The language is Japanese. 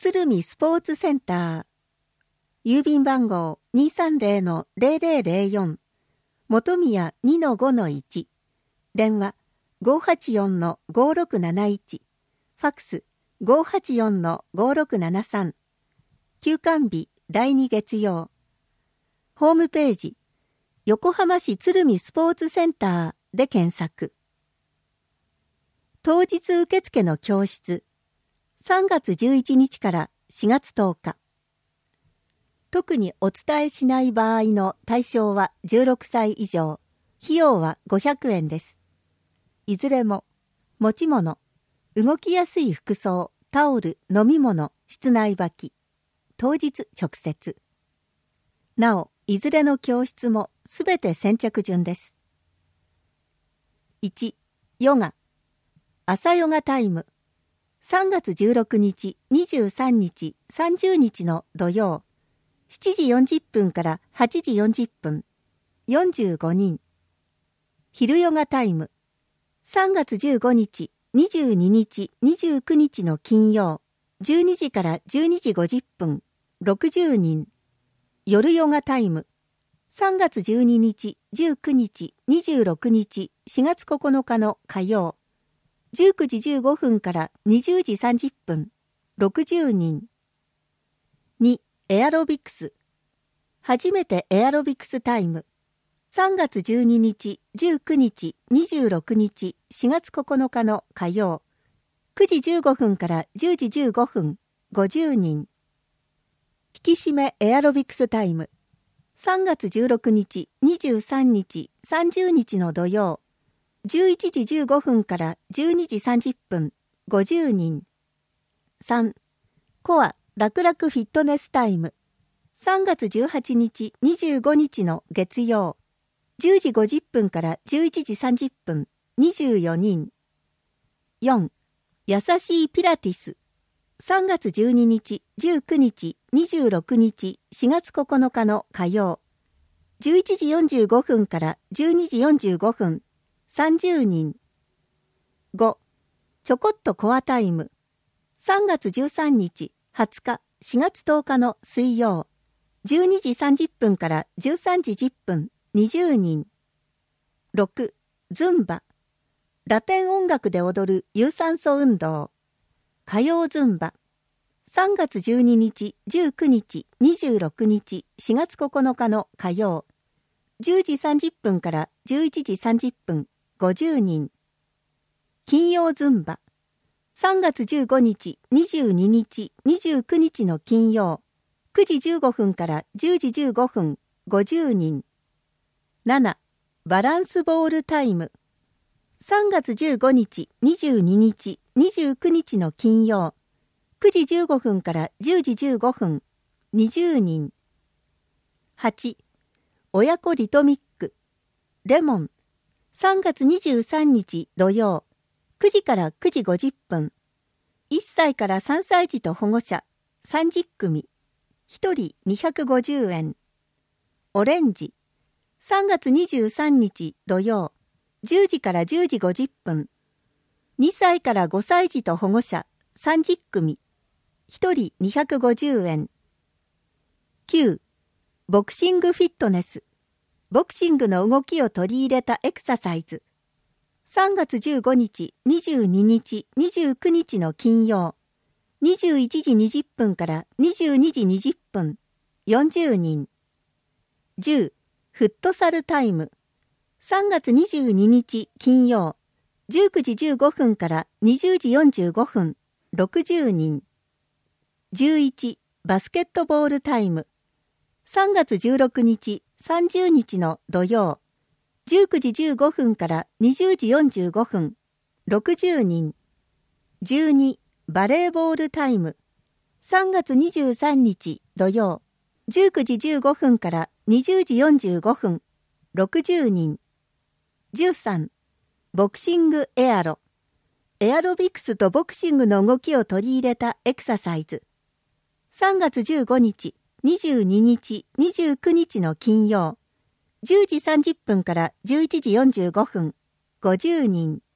鶴見スポーツセンター。郵便番号 230-0004。本宮 2-5-1。電話 584-5671。ファクス 584-5673。休館日第2月曜。ホームページ横浜市鶴見スポーツセンターで検索。当日受付の教室3月11日から4月10日。特にお伝えしない場合の対象は16歳以上。費用は500円です。いずれも持ち物、動きやすい服装、タオル、飲み物、室内履き。当日直接。なお、いずれの教室もすべて先着順です。1、ヨガ。朝ヨガタイム。3月16日、23日、30日の土曜。7時40分から8時40分。45人。昼ヨガタイム。3月15日、22日、29日の金曜。12時から12時50分。60人。夜ヨガタイム。3月12日、19日、26日、4月9日の火曜。19時15分から20時30分。60人。2、エアロビクス。初めてエアロビクスタイム。3月12日、19日、26日、4月9日の火曜。9時15分から10時15分。50人。引き締めエアロビクスタイム。3月16日、23日、30日の土曜。11時15分から12時30分。50人。3、コア楽々フィットネスタイム。3月18日、25日の月曜。10時50分から11時30分。24人。4、優しいピラティス。3月12日、19日、26日、4月9日の火曜。11時45分から12時45分。30人。5、ちょこっとコアタイム。3月13日、20日、4月10日の水曜。12時30分から13時10分。20人。6、ズンバ。ラテン音楽で踊る有酸素運動。火曜ズンバ。3月12日、19日、26日、4月9日の火曜。10時30分から11時30分。50人。金曜ズンバ。3月15日、22日、29日の金曜。9時15分から10時15分。50人。7、バランスボールタイム。3月15日、22日、29日の金曜。9時15分から10時15分。20人。8、親子リトミック。レモン。3月23日土曜。9時から9時50分。1歳から3歳児と保護者。30組。1人250円。オレンジ。3月23日土曜。10時から10時50分。2歳から5歳児と保護者。30組。1人250円。9、ボクシングフィットネス。ボクシングの動きを取り入れたエクササイズ。3月15日、22日、29日の金曜。21時20分から22時20分。40人。10、フットサルタイム。3月22日金曜。19時15分から20時45分。60人。11、バスケットボールタイム。3月16日、30日の土曜。19時15分から20時45分。60人。12、バレーボールタイム。3月23日土曜。19時15分から20時45分。60人。13、ボクシングエアロ。エアロビクスとボクシングの動きを取り入れたエクササイズ。3月15日、22日、29日の金曜。10時30分から11時45分。50人。